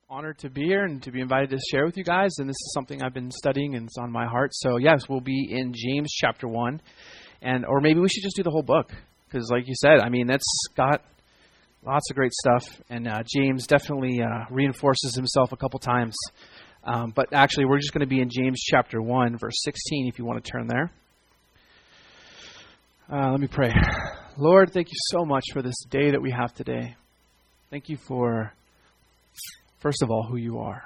honored to be here and to be invited to share with you guys. And this is something I've been studying and it's on my heart. So yes, we'll be in James chapter 1. Or maybe we should just do the whole book. Because like you said, I mean, that's got lots of great stuff. And James definitely reinforces himself a couple times. But actually, we're just going to be in James chapter 1, verse 16, if you want to turn there. Let me pray. Lord, thank you so much for this day that we have today. Thank you for, first of all, who you are.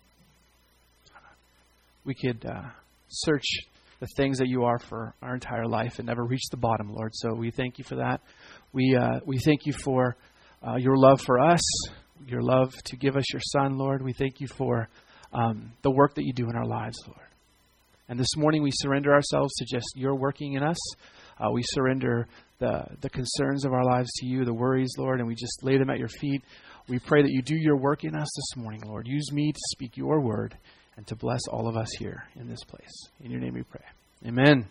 We could search the things that you are for our entire life and never reach the bottom, Lord. So we thank you for that. We thank you for your love for us, your love to give us your Son, Lord. We thank you for the work that you do in our lives, Lord. And this morning we surrender ourselves to just your working in us. We surrender the concerns of our lives to you, the worries, Lord, and we just lay them at your feet. We pray that you do your work in us this morning, Lord. Use me to speak your word and to bless all of us here in this place. In your name we pray. Amen.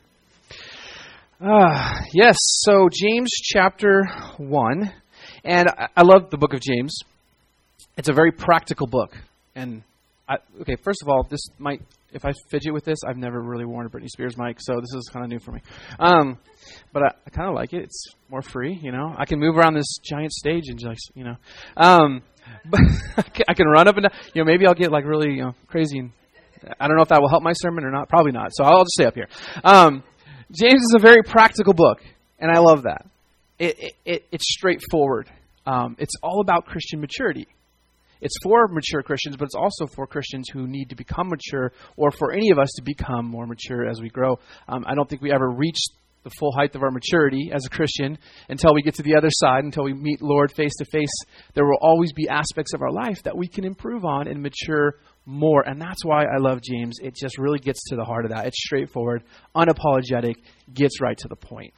Yes, so James chapter 1. And I love the book of James. It's a very practical book. And okay, first of all, this might, if I fidget with this, I've never really worn a Britney Spears mic, so this is kind of new for me. But I kind of like it. It's more free, you know. I can move around this giant stage and just, you know. But I can run up and down. You know, maybe I'll get like really crazy. And I don't know if that will help my sermon or not. Probably not. So I'll just stay up here. James is a very practical book, and I love that. It's straightforward. It's all about Christian maturity. It's for mature Christians, but it's also for Christians who need to become mature, or for any of us to become more mature as we grow. I don't think we ever reach the full height of our maturity as a Christian until we get to the other side, until we meet Lord face to face. There will always be aspects of our life that we can improve on and mature more. And that's why I love James. It just really gets to the heart of that. It's straightforward, unapologetic, gets right to the point.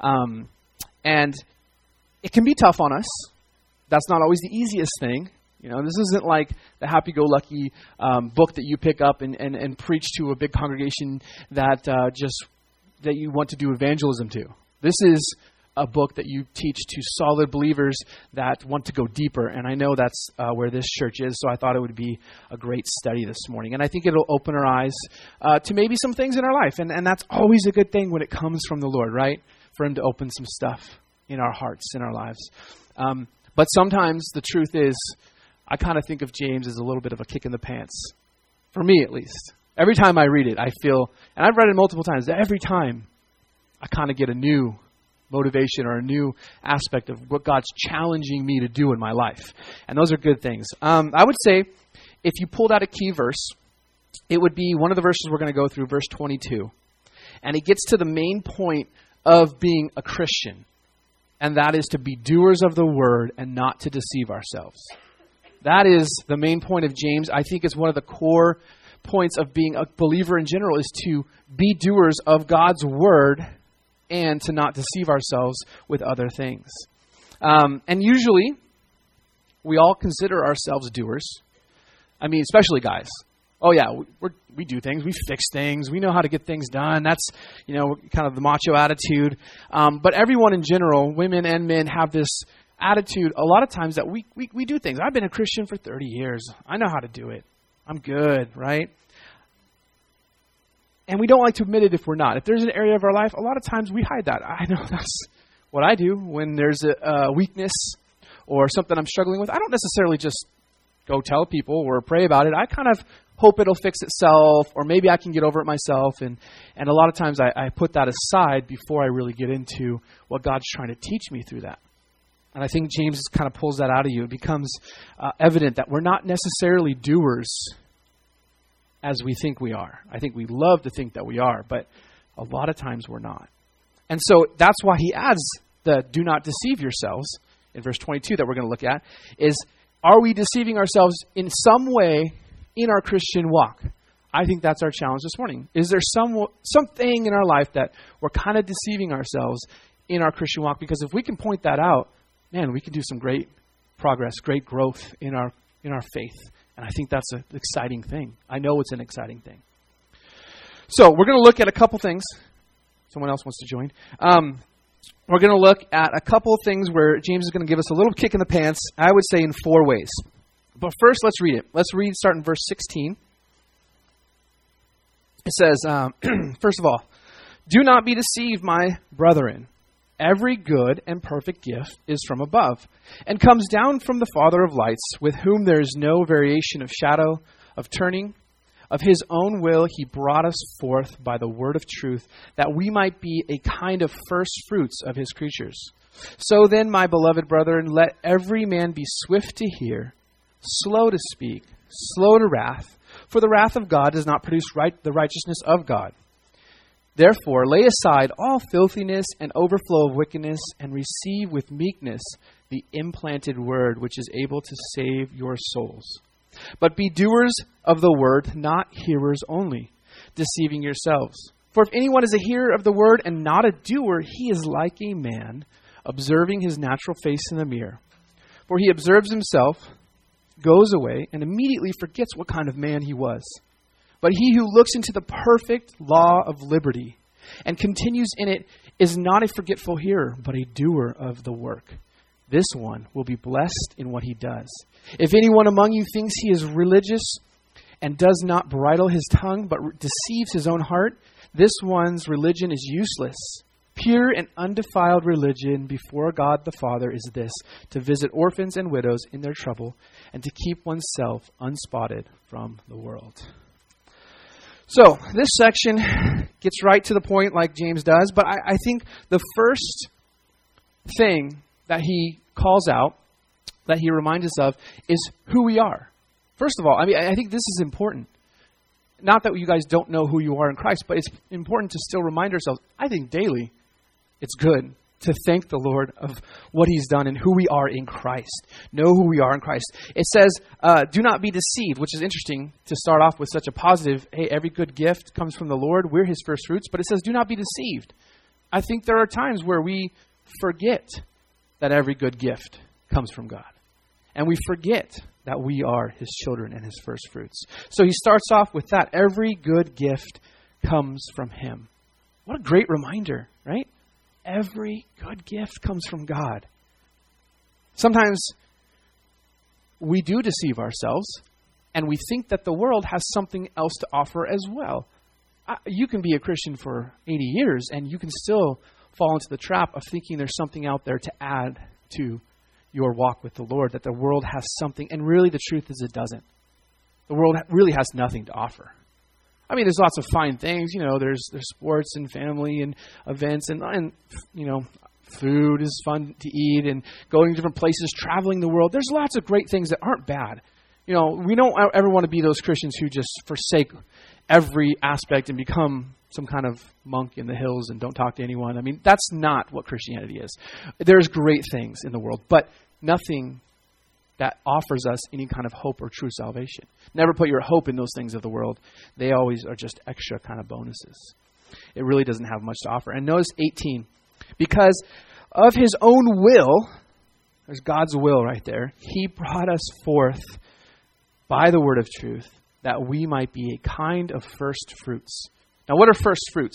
And it can be tough on us. That's not always the easiest thing. You know, this isn't like the happy-go-lucky book that you pick up and preach to a big congregation that that you want to do evangelism to. This is a book that you teach to solid believers that want to go deeper, and I know that's where this church is, so I thought it would be a great study this morning. And I think it'll open our eyes to maybe some things in our life, and that's always a good thing when it comes from the Lord, right? For Him to open some stuff in our hearts, in our lives. But sometimes the truth is, I kind of think of James as a little bit of a kick in the pants. For me, at least. Every time I read it, I feel, and I've read it multiple times, every time I kind of get a new motivation or a new aspect of what God's challenging me to do in my life. And those are good things. I would say, if you pulled out a key verse, it would be one of the verses we're going to go through, verse 22. And it gets to the main point of being a Christian. And that is to be doers of the word and not to deceive ourselves. That is the main point of James. I think it's one of the core points of being a believer in general, is to be doers of God's word and to not deceive ourselves with other things. And usually, we all consider ourselves doers. I mean, especially guys. Oh yeah, we do things. We fix things. We know how to get things done. That's, you know, kind of the macho attitude. But everyone in general, women and men, have this attitude a lot of times that we do things. I've been a Christian for 30 years. I know how to do it. I'm good, right? And we don't like to admit it if we're not. If there's an area of our life, a lot of times we hide that. I know that's what I do when there's a weakness or something I'm struggling with. I don't necessarily just go tell people or pray about it. I kind of hope it'll fix itself, or maybe I can get over it myself. And a lot of times I put that aside before I really get into what God's trying to teach me through that. And I think James kind of pulls that out of you. It becomes evident that we're not necessarily doers as we think we are. I think we love to think that we are, but a lot of times we're not. And so that's why he adds the do not deceive yourselves in verse 22 that we're going to look at, is, are we deceiving ourselves in some way in our Christian walk? I think that's our challenge this morning. Is there something in our life that we're kind of deceiving ourselves in our Christian walk? Because if we can point that out, man, we can do some great progress, great growth in our faith. And I think that's an exciting thing. I know it's an exciting thing. So we're going to look at a couple things. Someone else wants to join. We're going to look at a couple of things where James is going to give us a little kick in the pants, I would say in 4 ways. But first, let's read it. Let's read, start in verse 16. It says, first of all, do not be deceived, my brethren. Every good and perfect gift is from above, and comes down from the Father of lights, with whom there is no variation of shadow, of turning. Of his own will he brought us forth by the word of truth, that we might be a kind of first fruits of his creatures. So then, my beloved brethren, let every man be swift to hear, slow to speak, slow to wrath, for the wrath of God does not produce the righteousness of God. Therefore, lay aside all filthiness and overflow of wickedness, and receive with meekness the implanted word, which is able to save your souls. But be doers of the word, not hearers only, deceiving yourselves. For if anyone is a hearer of the word and not a doer, he is like a man observing his natural face in the mirror. For he observes himself, goes away, and immediately forgets what kind of man he was. But he who looks into the perfect law of liberty and continues in it is not a forgetful hearer, but a doer of the work. This one will be blessed in what he does. If anyone among you thinks he is religious and does not bridle his tongue, but deceives his own heart, this one's religion is useless. Pure and undefiled religion before God the Father is this, to visit orphans and widows in their trouble, and to keep oneself unspotted from the world. So, this section gets right to the point like James does, but I think the first thing that he calls out, that he reminds us of, is who we are. First of all, I think this is important. Not that you guys don't know who you are in Christ, but it's important to still remind ourselves, I think daily, it's good to thank the Lord of what he's done and who we are in Christ. Know who we are in Christ. It says, do not be deceived, which is interesting to start off with such a positive, hey, every good gift comes from the Lord. We're his first fruits. But it says, do not be deceived. I think there are times where we forget that every good gift comes from God. And we forget that we are his children and his first fruits. So he starts off with that. Every good gift comes from him. What a great reminder, right? Every good gift comes from God. Sometimes we do deceive ourselves, and we think that the world has something else to offer as well. You can be a Christian for 80 years, and you can still fall into the trap of thinking there's something out there to add to your walk with the Lord, that the world has something, and really the truth is it doesn't. The world really has nothing to offer. I mean, there's lots of fine things, there's sports and family and events and food is fun to eat and going to different places, traveling the world. There's lots of great things that aren't bad. We don't ever want to be those Christians who just forsake every aspect and become some kind of monk in the hills and don't talk to anyone. I mean, that's not what Christianity is. There's great things in the world, but nothing that offers us any kind of hope or true salvation. Never put your hope in those things of the world. They always are just extra kind of bonuses. It really doesn't have much to offer. And notice 18. Because of his own will, there's God's will right there, he brought us forth by the word of truth, that we might be a kind of first fruits. Now, what are first fruits?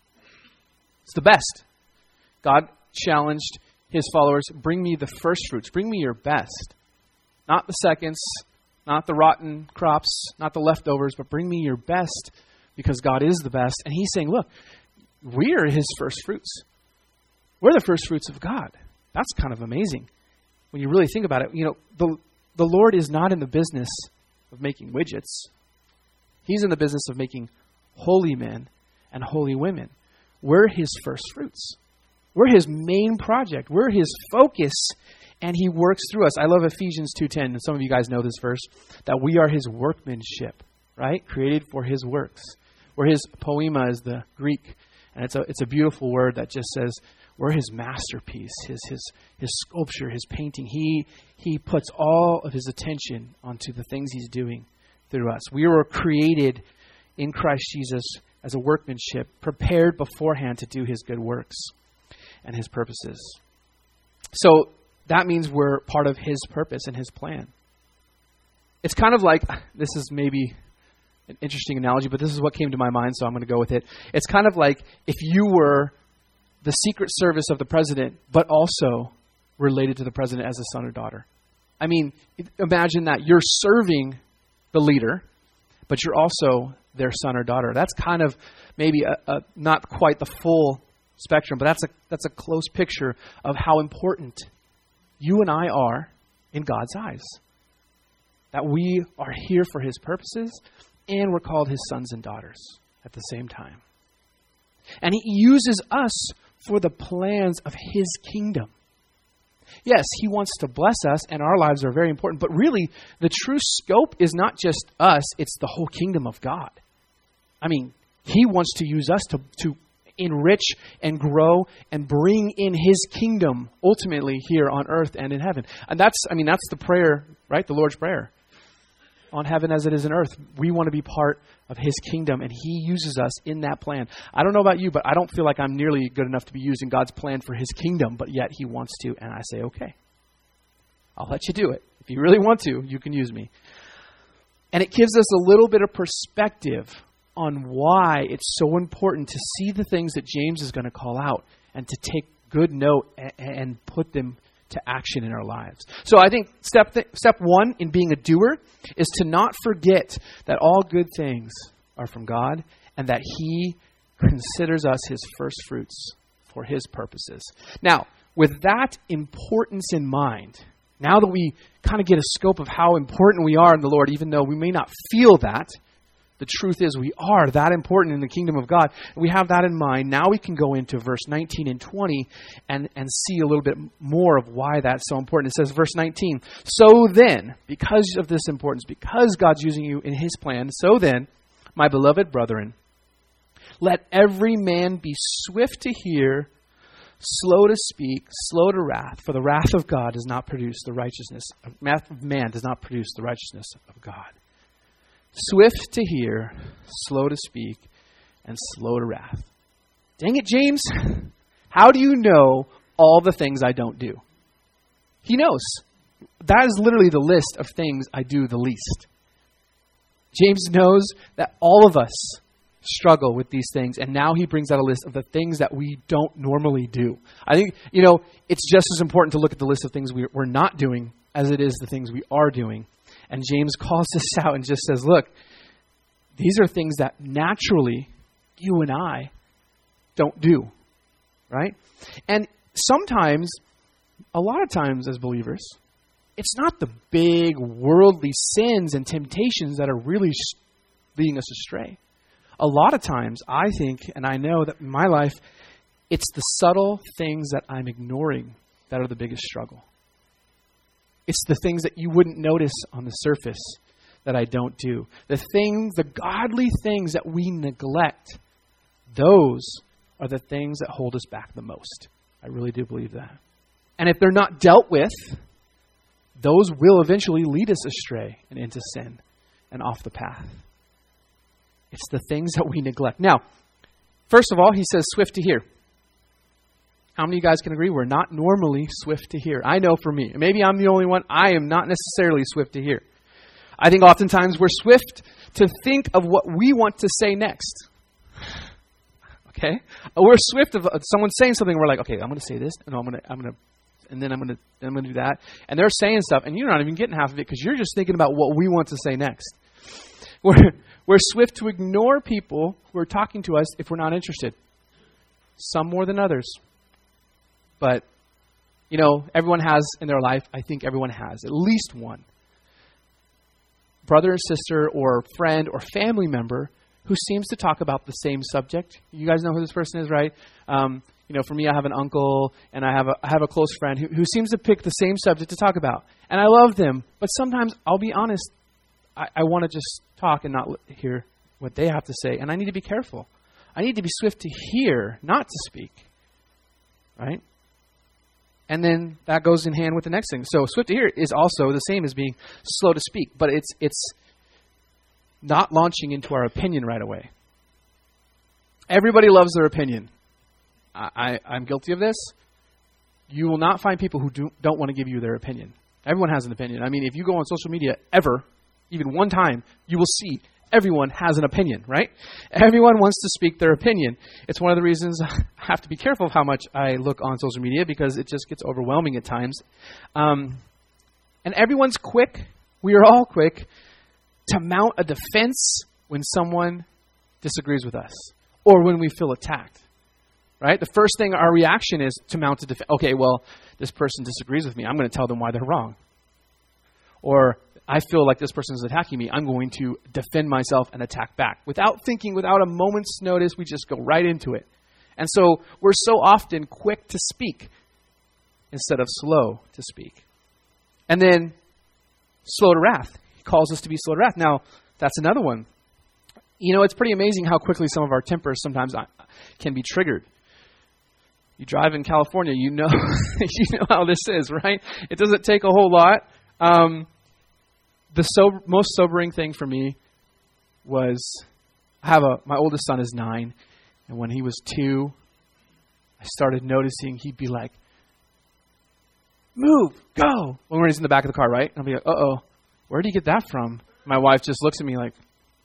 It's the best. God challenged his followers, bring me the first fruits. Bring me your best. Not the seconds, not the rotten crops, not the leftovers, but bring me your best because God is the best. And he's saying, look, we are his first fruits. We're the first fruits of God. That's kind of amazing. When you really think about it, the Lord is not in the business of making widgets. He's in the business of making holy men and holy women. We're his first fruits. We're his main project. We're his focus, and he works through us. I love Ephesians 2:10, and some of you guys know this verse, that we are his workmanship, right? Created for his works. Where his poema is the Greek, and it's a beautiful word that just says we're his masterpiece, his sculpture, his painting. He puts all of his attention onto the things he's doing through us. We were created in Christ Jesus as a workmanship, prepared beforehand to do his good works and his purposes. So that means we're part of his purpose and his plan. It's kind of like, this is maybe an interesting analogy, but this is what came to my mind, so I'm going to go with it. It's kind of like if you were the Secret Service of the president, but also related to the president as a son or daughter. I mean, imagine that you're serving the leader, but you're also their son or daughter. That's kind of maybe a not quite the full spectrum, but that's a close picture of how important you and I are in God's eyes. That we are here for His purposes, and we're called His sons and daughters at the same time. And He uses us for the plans of His kingdom. Yes, He wants to bless us, and our lives are very important, but really, the true scope is not just us, it's the whole kingdom of God. I mean, He wants to use us to enrich and grow and bring in His kingdom ultimately here on earth and in heaven. And that's the prayer, right? The Lord's Prayer. On heaven as it is in earth. We want to be part of His kingdom, and He uses us in that plan. I don't know about you, but I don't feel like I'm nearly good enough to be using God's plan for His kingdom, but yet He wants to, and I say, okay, I'll let you do it. If you really want to, you can use me. And it gives us a little bit of perspective on why it's so important to see the things that James is going to call out and to take good note and put them to action in our lives. So I think step one in being a doer is to not forget that all good things are from God and that He considers us His first fruits for His purposes. Now, with that importance in mind, now that we kind of get a scope of how important we are in the Lord, even though we may not feel that, the truth is we are that important in the kingdom of God. We have that in mind. Now we can go into verse 19 and 20 and see a little bit more of why that's so important. It says, verse 19, so then, because of this importance, because God's using you in His plan, so then, my beloved brethren, let every man be swift to hear, slow to speak, slow to wrath, for the wrath of God does not produce the righteousness, wrath of man does not produce the righteousness of God. Swift to hear, slow to speak, and slow to wrath. Dang it, James. How do you know all the things I don't do? He knows. That is literally the list of things I do the least. James knows that all of us struggle with these things, and now he brings out a list of the things that we don't normally do. I think, it's just as important to look at the list of things we're not doing as it is the things we are doing. And James calls this out and just says, look, these are things that naturally you and I don't do, right? And sometimes, a lot of times as believers, it's not the big worldly sins and temptations that are really leading us astray. A lot of times, I think, and I know that in my life, it's the subtle things that I'm ignoring that are the biggest struggle. It's the things that you wouldn't notice on the surface that I don't do. The godly things that we neglect, those are the things that hold us back the most. I really do believe that. And if they're not dealt with, those will eventually lead us astray and into sin and off the path. It's the things that we neglect. Now, first of all, he says swift to hear. How many of you guys can agree we're not normally swift to hear? I know for me. Maybe I'm the only one. I am not necessarily swift to hear. I think oftentimes we're swift to think of what we want to say next. Okay? We're swift of someone saying something. We're like, okay, I'm going to say this, and I'm going to do that. And they're saying stuff, and you're not even getting half of it because you're just thinking about what we want to say next. We're swift to ignore people who are talking to us if we're not interested. Some more than others. But, everyone has in their life, I think everyone has at least one brother or sister or friend or family member who seems to talk about the same subject. You guys know who this person is, right? For me, I have an uncle and I have a close friend who seems to pick the same subject to talk about. And I love them. But sometimes, I'll be honest, I want to just talk and not hear what they have to say. And I need to be careful. I need to be swift to hear, not to speak. Right? And then that goes in hand with the next thing. So swift to hear is also the same as being slow to speak, but it's not launching into our opinion right away. Everybody loves their opinion. I'm guilty of this. You will not find people who don't want to give you their opinion. Everyone has an opinion. I mean, if you go on social media ever, even one time, you will see everyone has an opinion, right? Everyone wants to speak their opinion. It's one of the reasons I have to be careful of how much I look on social media because it just gets overwhelming at times. And everyone's quick, we are all quick, to mount a defense when someone disagrees with us or when we feel attacked. Right? The first thing, our reaction is to mount a defense. Okay, well, this person disagrees with me. I'm going to tell them why they're wrong. Or I feel like this person is attacking me. I'm going to defend myself and attack back. Without thinking, without a moment's notice, we just go right into it. And so we're so often quick to speak instead of slow to speak. And then slow to wrath. He calls us to be slow to wrath. Now, that's another one. You know, it's pretty amazing how quickly some of our tempers sometimes can be triggered. You drive in California, you know you know how this is, right? It doesn't take a whole lot. The most sobering thing for me was my oldest son is 9, and when he was 2, I started noticing he'd be like, "Move, go!" When he's in the back of the car, right? And I'll be like, "Uh-oh, where did he get that from?" My wife just looks at me like,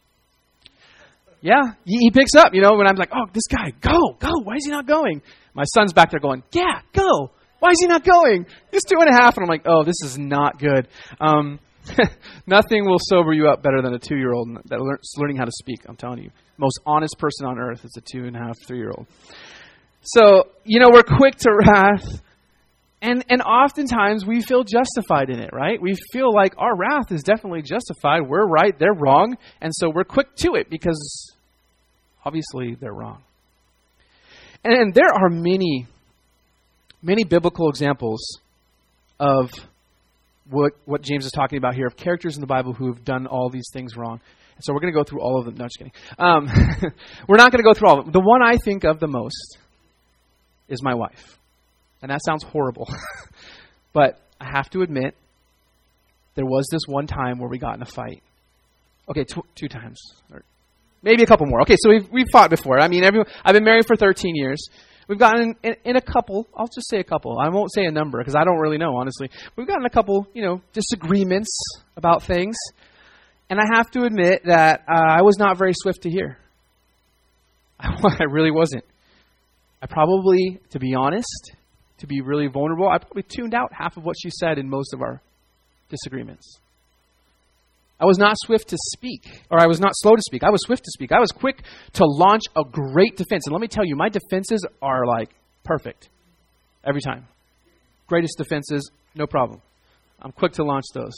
yeah, he picks up, you know, when I'm like, "Oh, this guy, go, why is he not going?" My son's back there going, "Yeah, go. Why is he not going? He's 2.5. And I'm like, oh, this is not good. Nothing will sober you up better than a 2-year-old that's learning how to speak, I'm telling you. Most honest person on earth is a 2.5, 3-year-old. So, you know, we're quick to wrath. And oftentimes we feel justified in it, right? We feel like our wrath is definitely justified. We're right, they're wrong. And so we're quick to it because obviously they're wrong. And there are many biblical examples of what James is talking about here, of characters in the Bible who have done all these things wrong. And so we're going to go through all of them. No, just kidding. We're not going to go through all of them. The one I think of the most is my wife. And that sounds horrible. But I have to admit, there was this one time where we got in a fight. Okay, 2 times. Or maybe a couple more. Okay, so we've fought before. I mean, I've been married for 13 years. We've gotten in a couple, I'll just say a couple. I won't say a number because I don't really know, honestly. We've gotten a couple, disagreements about things. And I have to admit that I was not very swift to hear. I really wasn't. I probably, to be honest, to be really vulnerable, I probably tuned out half of what she said in most of our disagreements. I was not swift to speak, or I was not slow to speak. I was swift to speak. I was quick to launch a great defense. And let me tell you, my defenses are like perfect every time. Greatest defenses, no problem. I'm quick to launch those.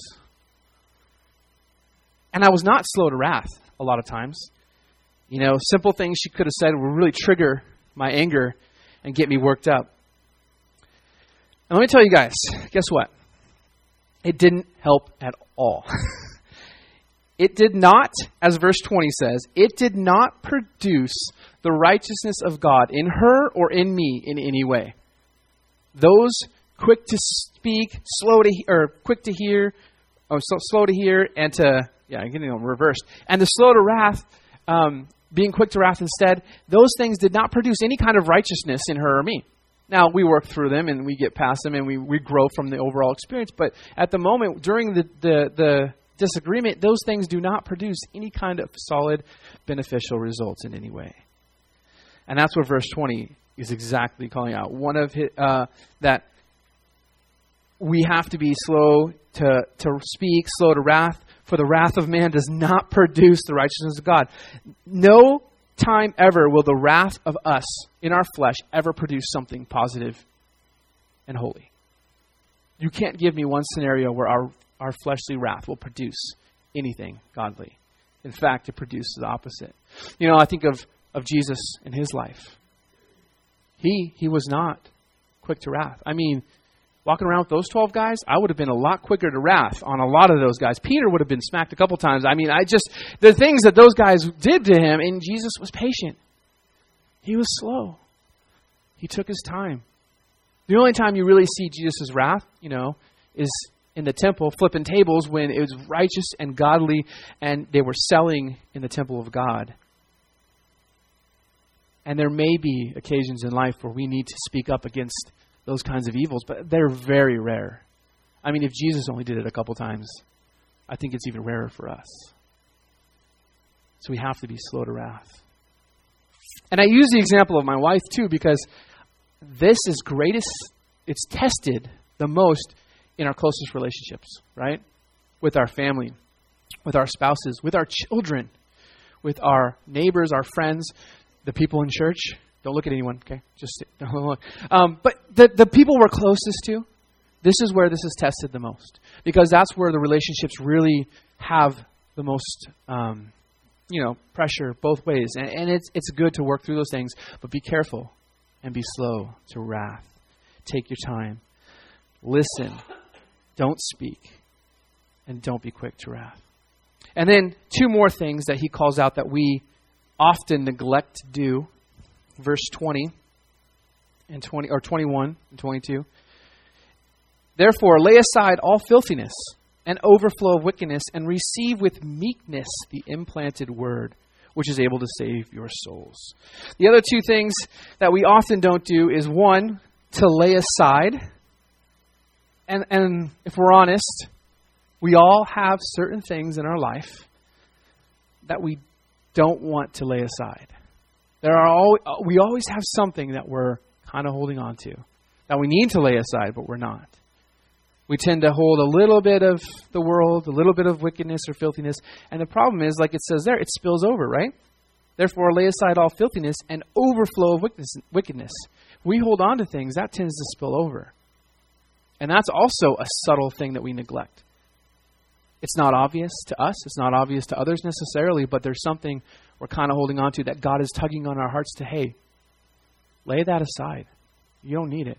And I was not slow to wrath a lot of times. Simple things she could have said would really trigger my anger and get me worked up. And let me tell you guys, guess what? It didn't help at all. It did not, as verse 20 says, it did not produce the righteousness of God in her or in me in any way. Those quick to speak, slow to hear, and to, reversed. And the slow to wrath, being quick to wrath instead, those things did not produce any kind of righteousness in her or me. Now, we work through them and we get past them and we grow from the overall experience. But at the moment, during the disagreement, those things do not produce any kind of solid, beneficial results in any way. And that's what verse 20 is exactly calling out. One of that we have to be slow to speak, slow to wrath, for the wrath of man does not produce the righteousness of God. No time ever will the wrath of us in our flesh ever produce something positive and holy. You can't give me one scenario where our fleshly wrath will produce anything godly. In fact, it produces the opposite. I think of Jesus in his life. He was not quick to wrath. I mean, walking around with those 12 guys, I would have been a lot quicker to wrath on a lot of those guys. Peter would have been smacked a couple times. I mean, the things that those guys did to him, and Jesus was patient. He was slow. He took his time. The only time you really see Jesus' wrath, is in the temple, flipping tables when it was righteous and godly and they were selling in the temple of God. And there may be occasions in life where we need to speak up against those kinds of evils, but they're very rare. I mean, if Jesus only did it a couple times, I think it's even rarer for us. So we have to be slow to wrath. And I use the example of my wife too, because this is greatest, it's tested the most in our closest relationships, right? With our family, with our spouses, with our children, with our neighbors, our friends, the people in church. Don't look at anyone, okay? Just don't look. But the people we're closest to, this is where this is tested the most, because that's where the relationships really have the most, pressure both ways. And it's good to work through those things, but be careful and be slow to wrath. Take your time. Listen. Don't speak. And don't be quick to wrath. And then 2 more things that he calls out that we often neglect to do. Verse 20 and 20, or 21 and 22. Therefore, lay aside all filthiness and overflow of wickedness, and receive with meekness the implanted word, which is able to save your souls. The other 2 things that we often don't do is, 1, to lay aside. And if we're honest, we all have certain things in our life that we don't want to lay aside. We always have something that we're kind of holding on to, that we need to lay aside, but we're not. We tend to hold a little bit of the world, a little bit of wickedness or filthiness. And the problem is, like it says there, it spills over, right? Therefore, lay aside all filthiness and overflow of wickedness. We hold on to things, that tends to spill over. And that's also a subtle thing that we neglect. It's not obvious to us. It's not obvious to others necessarily, but there's something we're kind of holding on to that God is tugging on our hearts to, hey, lay that aside. You don't need it.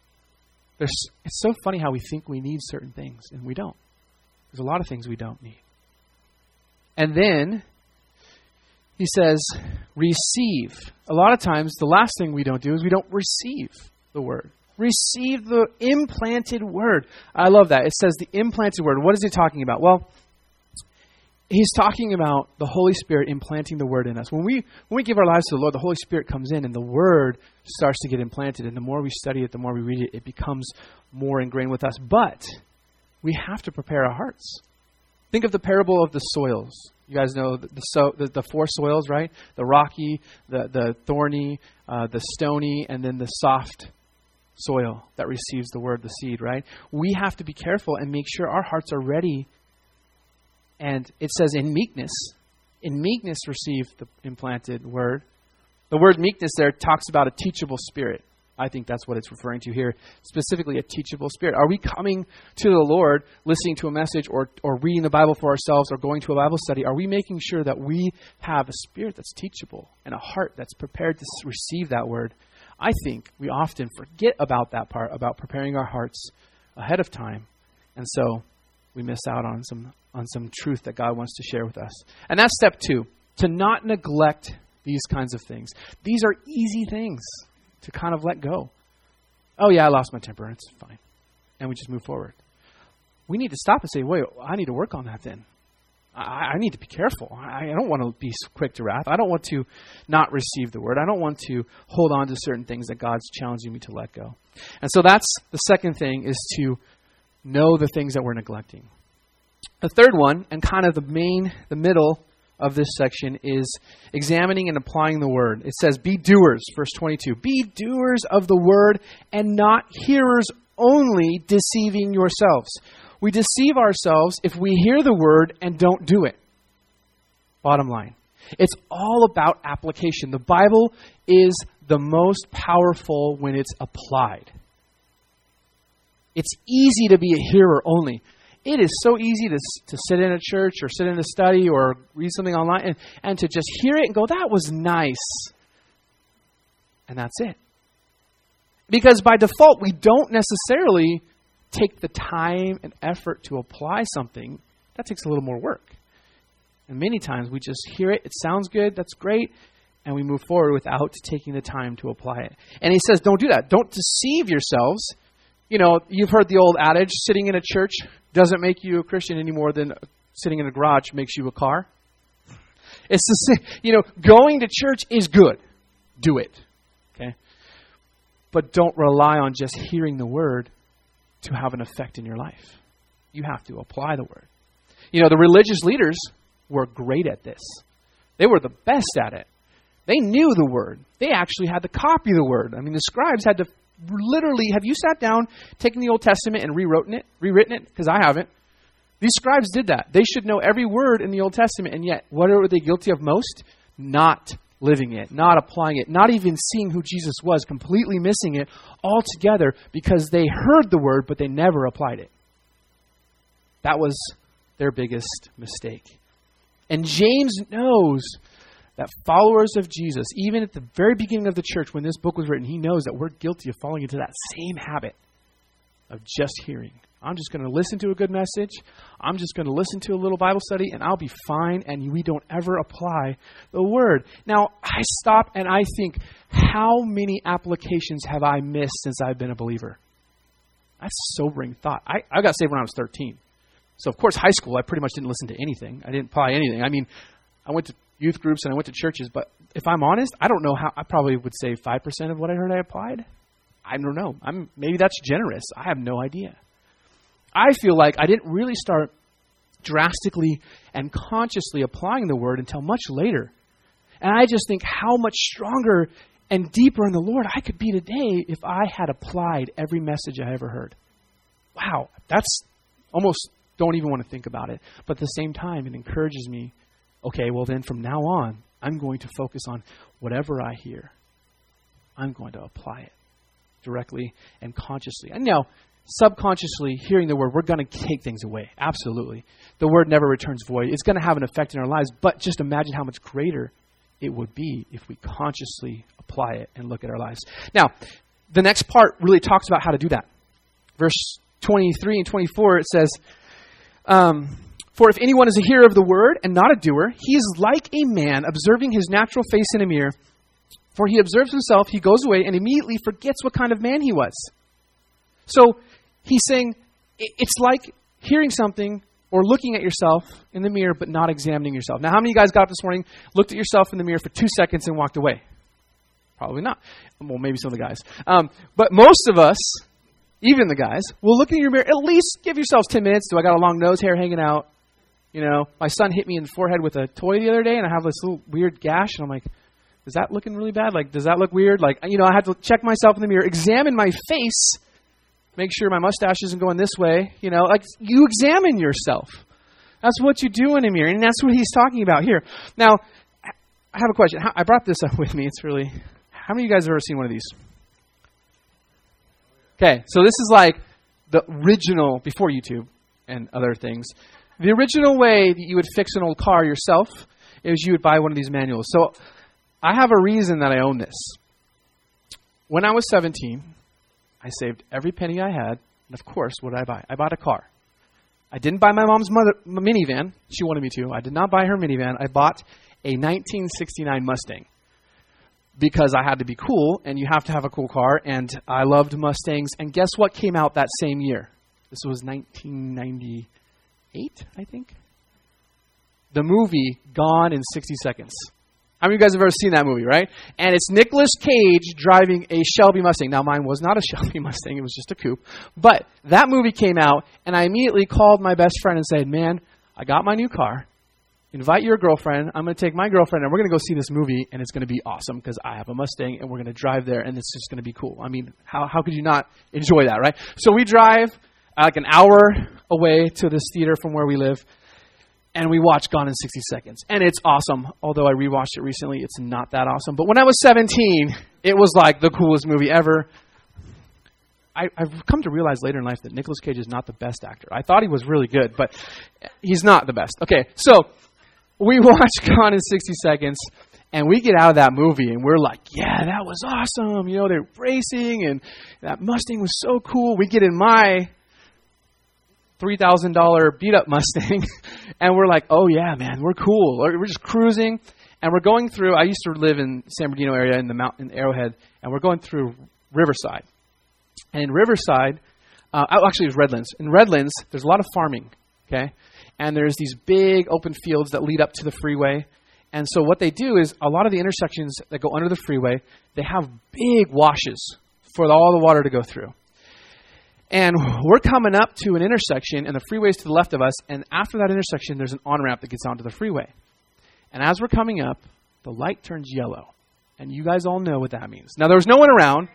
It's so funny how we think we need certain things, and we don't. There's a lot of things we don't need. And then he says, receive. A lot of times, the last thing we don't do is we don't receive the word. Receive the implanted word. I love that. It says the implanted word. What is he talking about? Well, he's talking about the Holy Spirit implanting the word in us. When we give our lives to the Lord, the Holy Spirit comes in and the word starts to get implanted. And the more we study it, the more we read it, it becomes more ingrained with us. But we have to prepare our hearts. Think of the parable of the soils. You guys know the 4 soils, right? The rocky, the thorny, the stony, and then the soft soil that receives the word, the seed, right? We have to be careful and make sure our hearts are ready. And it says in meekness receive the implanted word. The word meekness there talks about a teachable spirit. I think that's what it's referring to here, specifically a teachable spirit. Are we coming to the Lord, listening to a message or reading the Bible for ourselves or going to a Bible study? Are we making sure that we have a spirit that's teachable and a heart that's prepared to receive that word? I think we often forget about that part, about preparing our hearts ahead of time. And so we miss out on some truth that God wants to share with us. And that's step 2, to not neglect these kinds of things. These are easy things to kind of let go. Oh yeah, I lost my temper. It's fine. And we just move forward. We need to stop and say, wait, I need to work on that then. I need to be careful. I don't want to be quick to wrath. I don't want to not receive the word. I don't want to hold on to certain things that God's challenging me to let go. And so that's the second thing, is to know the things that we're neglecting. The third one, and kind of the middle of this section, is examining and applying the word. It says, be doers, verse 22. Be doers of the word and not hearers only, deceiving yourselves. We deceive ourselves if we hear the word and don't do it. Bottom line. It's all about application. The Bible is the most powerful when it's applied. It's easy to be a hearer only. It is so easy to sit in a church or sit in a study or read something online and to just hear it and go, that was nice. And that's it. Because by default, we don't necessarily take the time and effort to apply something. That takes a little more work. And many times we just hear it sounds good, that's great, and we move forward without taking the time to apply it. And he says, don't do that. Don't deceive yourselves. You know, you've heard the old adage, sitting in a church doesn't make you a Christian any more than sitting in a garage makes you a car. It's the same. Going to church is good. Do it. Okay? But don't rely on just hearing the word to have an effect in your life. You have to apply the word. The religious leaders were great at this. They were the best at it. They knew the word. They actually had to copy the word. I mean, the scribes had to literally, have you sat down, taken the Old Testament and rewritten it? Because I haven't. These scribes did that. They should know every word in the Old Testament, and yet, what are they guilty of most? Not living it, not applying it, not even seeing who Jesus was, completely missing it altogether because they heard the word, but they never applied it. That was their biggest mistake. And James knows that followers of Jesus, even at the very beginning of the church when this book was written, he knows that we're guilty of falling into that same habit of just hearing. I'm just going to listen to a good message. I'm just going to listen to a little Bible study and I'll be fine, and we don't ever apply the word. Now, I stop and I think, how many applications have I missed since I've been a believer? That's a sobering thought. I got saved when I was 13. So, of course, high school, I pretty much didn't listen to anything. I didn't apply anything. I mean, I went to youth groups and I went to churches, but if I'm honest, I don't know how. I probably would say 5% of what I heard I applied. I don't know. Maybe that's generous. I have no idea. I feel like I didn't really start drastically and consciously applying the word until much later. And I just think how much stronger and deeper in the Lord I could be today if I had applied every message I ever heard. Wow, that's almost, don't even want to think about it. But at the same time, it encourages me, okay, well then from now on, I'm going to focus on whatever I hear. I'm going to apply it directly and consciously. And now, subconsciously, hearing the word, we're going to take things away. Absolutely. The word never returns void. It's going to have an effect in our lives, but just imagine how much greater it would be if we consciously apply it and look at our lives. Now, the next part really talks about how to do that. Verse 23 and 24, it says, for if anyone is a hearer of the word and not a doer, he is like a man observing his natural face in a mirror. For he observes himself, he goes away, and immediately forgets what kind of man he was. So he's saying it's like hearing something or looking at yourself in the mirror but not examining yourself. Now, how many of you guys got up this morning, looked at yourself in the mirror for 2 seconds and walked away? Probably not. Well, maybe some of the guys. But most of us, even the guys, will look in your mirror, at least give yourselves 10 minutes. Do I got a long nose hair hanging out? You know, my son hit me in the forehead with a toy the other day, and I have this little weird gash, and I'm like, is that looking really bad? Like, does that look weird? Like, you know, I had to check myself in the mirror, examine my face, make sure my mustache isn't going this way. You know, like, you examine yourself. That's what you do in a mirror, and that's what he's talking about here. Now, I have a question. I brought this up with me. It's really, how many of you guys have ever seen one of these? Okay, so this is like the original, before YouTube and other things, the original way that you would fix an old car yourself is you would buy one of these manuals. So I have a reason that I own this. When I was 17, I saved every penny I had, and of course, what did I buy? I bought a car. I didn't buy my mom's minivan. She wanted me to. I did not buy her minivan. I bought a 1969 Mustang because I had to be cool, and you have to have a cool car, and I loved Mustangs. And guess what came out that same year? This was 1998, I think. The movie Gone in 60 Seconds. How many of you guys have ever seen that movie, right? And it's Nicolas Cage driving a Shelby Mustang. Now, mine was not a Shelby Mustang. It was just a coupe. But that movie came out, and I immediately called my best friend and said, man, I got my new car. Invite your girlfriend. I'm going to take my girlfriend, and we're going to go see this movie, and it's going to be awesome because I have a Mustang, and we're going to drive there, and it's just going to be cool. I mean, how could you not enjoy that, right? So we drive like an hour away to this theater from where we live, and we watch Gone in 60 Seconds. And it's awesome. Although I rewatched it recently, it's not that awesome. But when I was 17, it was like the coolest movie ever. I've come to realize later in life that Nicolas Cage is not the best actor. I thought he was really good, but he's not the best. Okay, so we watch Gone in 60 Seconds, and we get out of that movie, and we're like, yeah, that was awesome. You know, they're racing, and that Mustang was so cool. We get in my $3,000 beat-up Mustang, and we're like, oh, yeah, man, we're cool. We're just cruising, and we're going through, I used to live in San Bernardino area in the mountain, in Arrowhead, and we're going through Riverside. And in Riverside, actually it was Redlands. In Redlands, there's a lot of farming, okay? And there's these big open fields that lead up to the freeway. And so what they do is a lot of the intersections that go under the freeway, they have big washes for all the water to go through. And we're coming up to an intersection, and the freeway's to the left of us, and after that intersection, there's an on-ramp that gets onto the freeway. And as we're coming up, the light turns yellow. And you guys all know what that means. Now, there was no one around.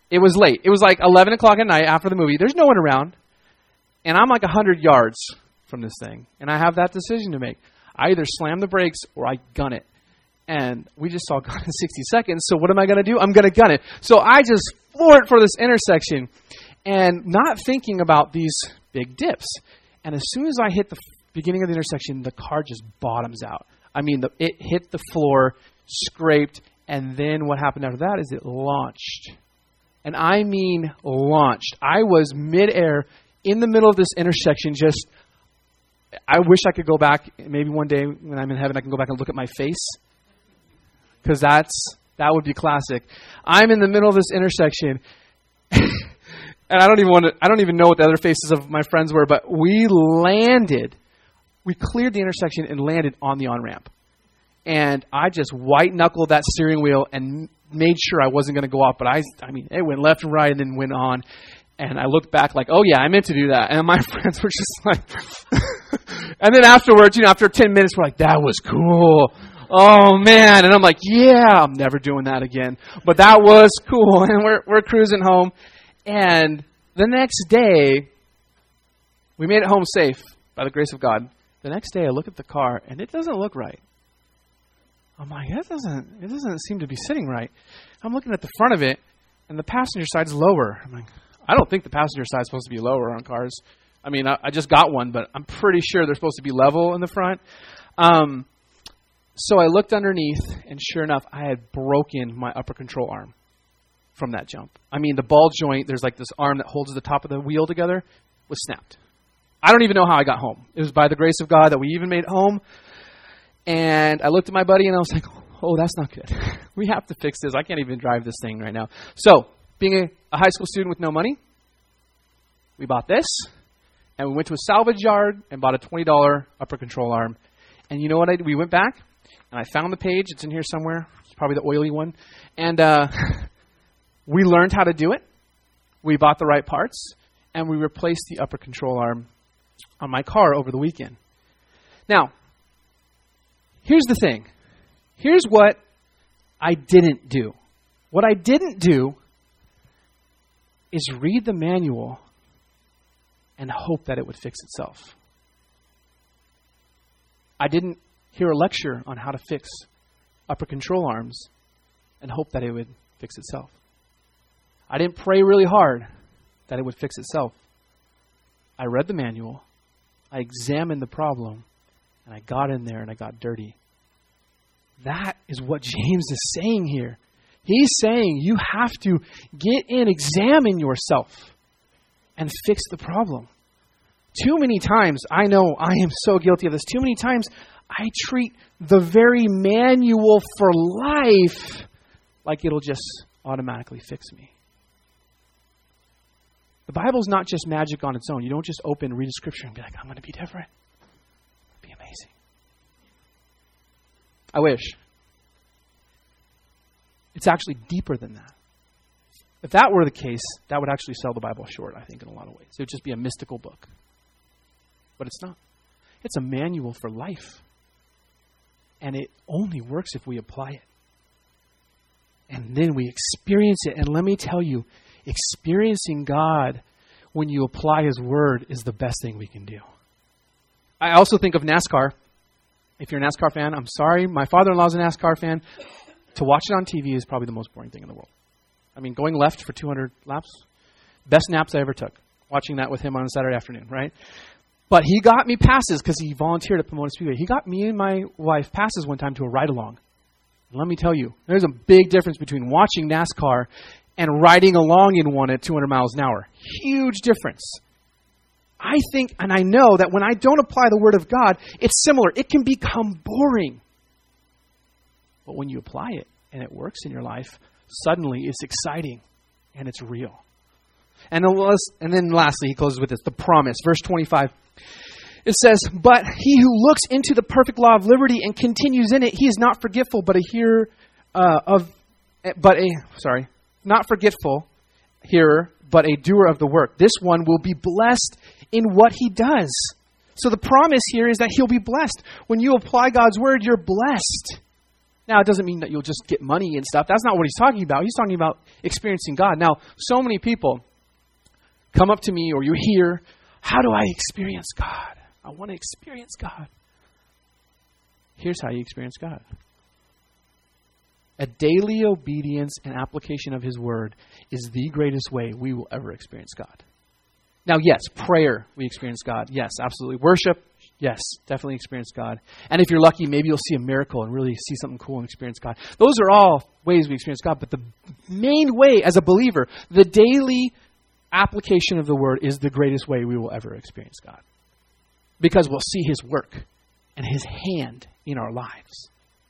It was late. It was like 11 o'clock at night after the movie. There's no one around. And I'm like 100 yards from this thing. And I have that decision to make. I either slam the brakes or I gun it. And we just saw Gone in 60 Seconds. So what am I going to do? I'm going to gun it. So I just floor it for this intersection and not thinking about these big dips. And as soon as I hit the beginning of the intersection, the car just bottoms out. I mean, it hit the floor, scraped, and then what happened after that is it launched. And I mean launched. I was midair in the middle of this intersection just, I wish I could go back, maybe one day when I'm in heaven I can go back and look at my face. Because that would be classic. I'm in the middle of this intersection. And I don't even know what the other faces of my friends were, but we cleared the intersection and landed on the on-ramp. And I just white-knuckled that steering wheel and made sure I wasn't going to go off. But I mean, it went left and right and then went on. And I looked back like, oh yeah, I meant to do that. And my friends were just like, and then afterwards, after 10 minutes, we're like, that was cool. Oh man. And I'm like, yeah, I'm never doing that again. But that was cool. And we're cruising home. And the next day, we made it home safe by the grace of God. The next day I look at the car and it doesn't look right. I'm like, it doesn't seem to be sitting right. I'm looking at the front of it and the passenger side's lower. I'm like, I don't think the passenger side's supposed to be lower on cars. I mean, I just got one, but I'm pretty sure they're supposed to be level in the front. So I looked underneath and sure enough, I had broken my upper control arm from that jump. I mean, the ball joint, there's like this arm that holds the top of the wheel together, was snapped. I don't even know how I got home. It was by the grace of God that we even made it home. And I looked at my buddy and I was like, oh, that's not good. We have to fix this. I can't even drive this thing right now. So, being a high school student with no money, we bought this. And we went to a salvage yard and bought a $20 upper control arm. And you know what I did? We went back and I found the page. It's in here somewhere. It's probably the oily one. And we learned how to do it. We bought the right parts. And we replaced the upper control arm on my car over the weekend. Now, here's the thing. Here's what I didn't do. What I didn't do is read the manual and hope that it would fix itself. I didn't hear a lecture on how to fix upper control arms and hope that it would fix itself. I didn't pray really hard that it would fix itself. I read the manual, I examined the problem, and I got in there and I got dirty. That is what James is saying here. He's saying you have to get in, examine yourself, and fix the problem. Too many times, I know I am so guilty of this, too many times I treat the very manual for life like it'll just automatically fix me. The Bible's not just magic on its own. You don't just open, read a scripture, and be like, I'm going to be different. It'll be amazing. I wish. It's actually deeper than that. If that were the case, that would actually sell the Bible short, I think, in a lot of ways. It would just be a mystical book. But it's not. It's a manual for life. And it only works if we apply it. And then we experience it. And let me tell you, experiencing God when you apply His Word is the best thing we can do. I also think of NASCAR. If you're a NASCAR fan, I'm sorry. My father-in-law's a NASCAR fan. To watch it on TV is probably the most boring thing in the world. I mean, going left for 200 laps, best naps I ever took. Watching that with him on a Saturday afternoon, right? But he got me passes because he volunteered at Pomona Speedway. He got me and my wife passes one time to a ride-along. And let me tell you, there's a big difference between watching NASCAR and riding along in one at 200 miles an hour. Huge difference. I think, and I know that when I don't apply the Word of God, it's similar. It can become boring. But when you apply it and it works in your life, suddenly it's exciting and it's real. And then lastly, he closes with this, the promise. Verse 25. It says, but he who looks into the perfect law of liberty and continues in it, he is not forgetful, not forgetful hearer, but a doer of the work. This one will be blessed in what he does. So the promise here is that he'll be blessed. When you apply God's word, you're blessed. Now, it doesn't mean that you'll just get money and stuff. That's not what he's talking about. He's talking about experiencing God. Now, so many people come up to me, or you hear, how do I experience God? I want to experience God. Here's how you experience God. A daily obedience and application of his word is the greatest way we will ever experience God. Now, yes, prayer, we experience God. Yes, absolutely. Worship, yes, definitely experience God. And if you're lucky, maybe you'll see a miracle and really see something cool and experience God. Those are all ways we experience God. But the main way as a believer, the daily application of the word is the greatest way we will ever experience God. Because we'll see his work and his hand in our lives.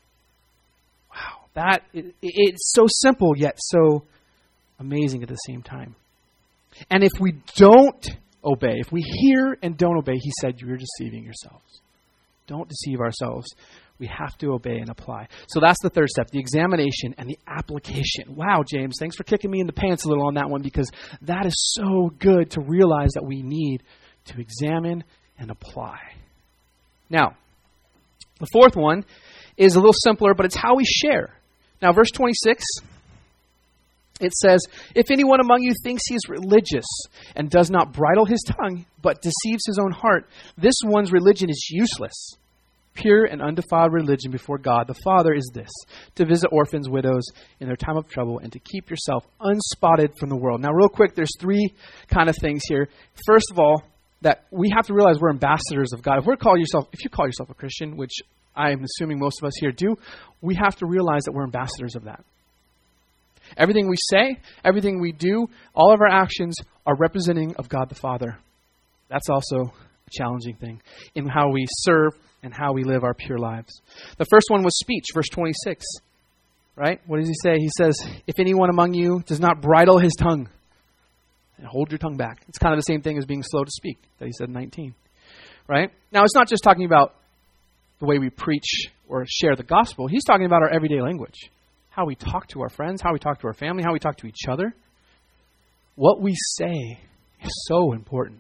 Wow, it's so simple yet so amazing at the same time. And if we don't obey, if we hear and don't obey, he said, you're deceiving yourselves. Don't deceive ourselves. We have to obey and apply. So that's the third step, the examination and the application. Wow, James, thanks for kicking me in the pants a little on that one, because that is so good to realize that we need to examine and apply. Now, the fourth one is a little simpler, but it's how we share. Now, verse 26, it says, if anyone among you thinks he is religious and does not bridle his tongue, but deceives his own heart, this one's religion is useless. Pure and undefiled religion before God the Father is this, to visit orphans, widows in their time of trouble, and to keep yourself unspotted from the world. Now, real quick, there's three kind of things here. First of all, that we have to realize we're ambassadors of God. If you call yourself a Christian, which I'm assuming most of us here do, we have to realize that we're ambassadors of that. Everything we say, everything we do, all of our actions are representing of God the Father. That's also a challenging thing in how we serve and how we live our pure lives. The first one was speech, verse 26. Right? What does he say? He says, if anyone among you does not bridle his tongue, and hold your tongue back. It's kind of the same thing as being slow to speak that he said in 19. Right? Now, it's not just talking about the way we preach or share the gospel. He's talking about our everyday language. How we talk to our friends, how we talk to our family, how we talk to each other. What we say is so important.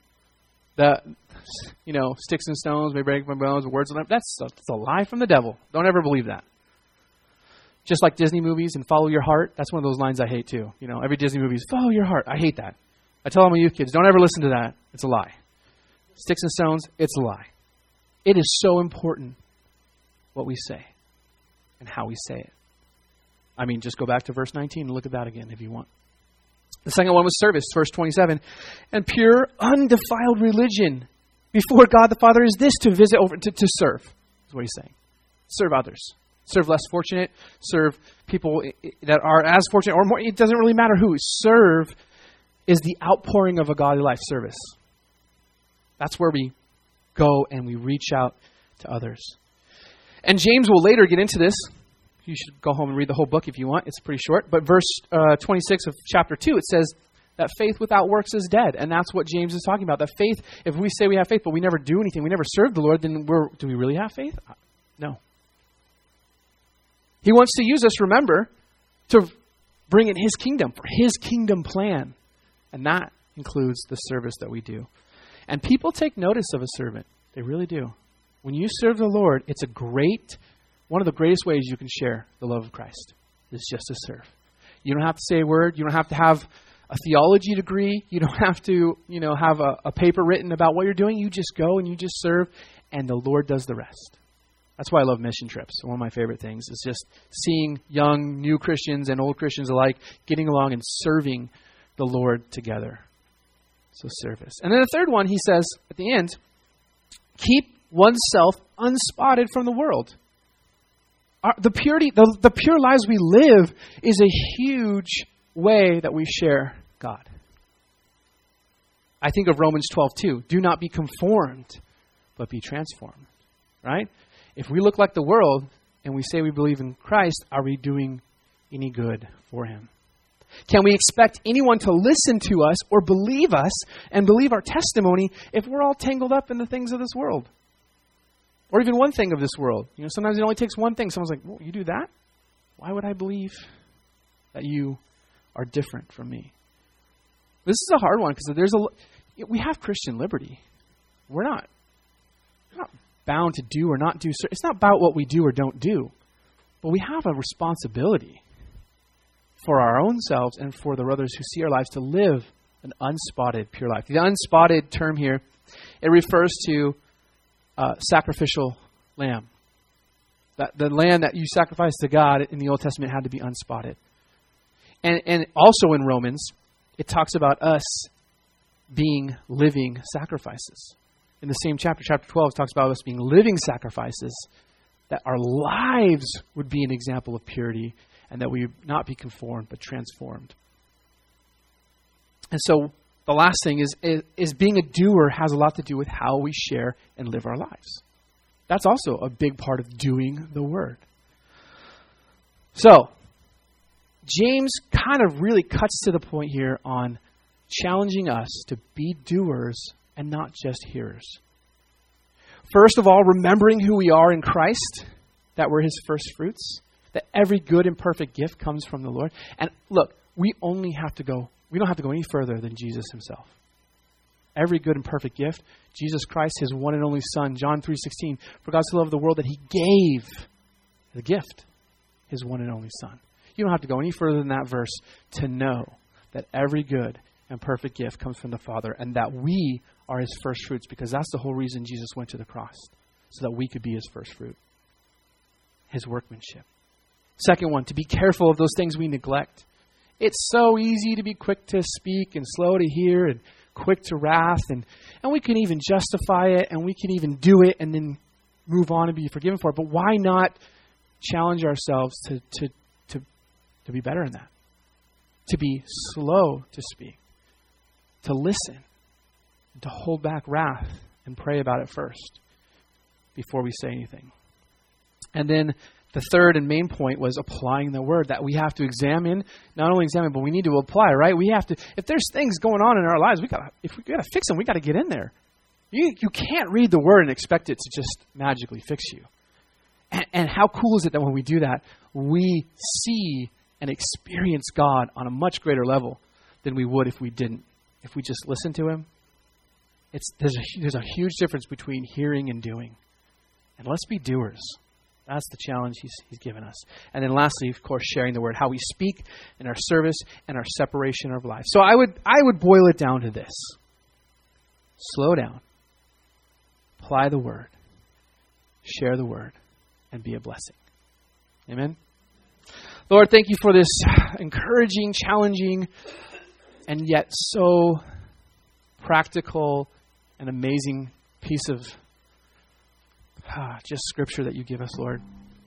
Sticks and stones may break my bones, words of that's a lie from the devil. Don't ever believe that. Just like Disney movies and follow your heart, that's one of those lines I hate too. Every Disney movie is follow your heart. I hate that. I tell all my youth kids, don't ever listen to that. It's a lie. Sticks and stones, it's a lie. It is so important what we say and how we say it. Just go back to verse 19 and look at that again if you want. The second one was service, verse 27. And pure, undefiled religion before God the Father is this, to visit over, to serve, is what he's saying. Serve others. Serve less fortunate. Serve people that are as fortunate or more. It doesn't really matter who. Serve is the outpouring of a godly life service. That's where we go and we reach out to others. And James will later get into this. You should go home and read the whole book if you want. It's pretty short. But verse 26 of chapter 2, it says that faith without works is dead. And that's what James is talking about. That faith, if we say we have faith, but we never do anything, we never serve the Lord, then do we really have faith? No. He wants to use us, remember, to bring in his kingdom, for his kingdom plan. And that includes the service that we do. And people take notice of a servant. They really do. When you serve the Lord, it's one of the greatest ways you can share the love of Christ is just to serve. You don't have to say a word. You don't have to have a theology degree. You don't have to, have a paper written about what you're doing. You just go and you just serve, and the Lord does the rest. That's why I love mission trips. One of my favorite things is just seeing young, new Christians and old Christians alike getting along and serving the Lord together. So service. And then the third one, he says at the end, keep oneself unspotted from the world. The pure lives we live is a huge way that we share God. I think of Romans 12:2. Do not be conformed, but be transformed. Right? If we look like the world and we say we believe in Christ, are we doing any good for him? Can we expect anyone to listen to us or believe us and believe our testimony if we're all tangled up in the things of this world? Or even one thing of this world. Sometimes it only takes one thing. Someone's like, well, you do that? Why would I believe that you are different from me? This is a hard one because we have Christian liberty. We're not bound to do or not do. It's not about what we do or don't do. But we have a responsibility for our own selves and for the others who see our lives to live an unspotted, pure life. The unspotted term here, it refers to sacrificial lamb. That the lamb that you sacrificed to God in the Old Testament had to be unspotted. And also in Romans, it talks about us being living sacrifices. In the same chapter, chapter 12, it talks about us being living sacrifices, that our lives would be an example of purity and that we would not be conformed but transformed. And so the last thing is being a doer has a lot to do with how we share and live our lives. That's also a big part of doing the word. So, James kind of really cuts to the point here on challenging us to be doers and not just hearers. First of all, remembering who we are in Christ, that we're his first fruits, that every good and perfect gift comes from the Lord. And look, we don't have to go any further than Jesus himself. Every good and perfect gift, Jesus Christ, his one and only Son, John 3:16, for God so loved the world that he gave the gift, his one and only Son. You don't have to go any further than that verse to know that every good and perfect gift comes from the Father and that we are his first fruits, because that's the whole reason Jesus went to the cross, so that we could be his first fruit, his workmanship. Second one, to be careful of those things we neglect. It's so easy to be quick to speak and slow to hear and quick to wrath, and we can even justify it, and we can even do it and then move on and be forgiven for it. But why not challenge ourselves to be better in that? To be slow to speak, to listen, and to hold back wrath and pray about it first before we say anything. And then the third and main point was applying the word, that we have to examine, not only examine, but we need to apply, right? We have to, if there's things going on in our lives, if we got to fix them, we got to get in there. You can't read the word and expect it to just magically fix you. And how cool is it that when we do that, we see and experience God on a much greater level than we would if we didn't. If we just listen to him, there's a huge difference between hearing and doing. And let's be doers. That's the challenge he's given us. And then lastly, of course, sharing the word, how we speak in our service and our separation of life. So I would boil it down to this. Slow down. Apply the word. Share the word. And be a blessing. Amen? Lord, thank you for this encouraging, challenging, and yet so practical and amazing piece of just scripture that you give us, Lord.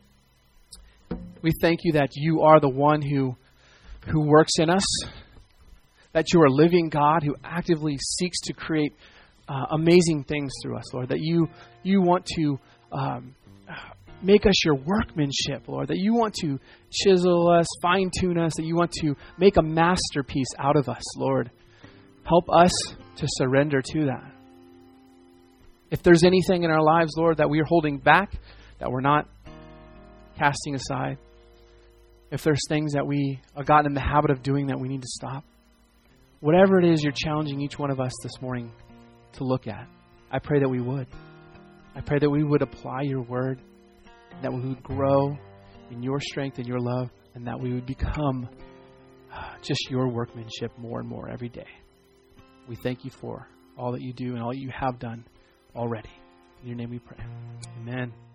We thank you that you are the one who works in us, that you are a living God who actively seeks to create amazing things through us, Lord, that you want to make us your workmanship, Lord, that you want to chisel us, fine-tune us, that you want to make a masterpiece out of us, Lord. Help us to surrender to that. If there's anything in our lives, Lord, that we are holding back, that we're not casting aside, if there's things that we have gotten in the habit of doing that we need to stop, whatever it is you're challenging each one of us this morning to look at, I pray that we would. I pray that we would apply your word, that we would grow in your strength and your love, and that we would become just your workmanship more and more every day. We thank you for all that you do and all that you have done already. In your name we pray. Amen.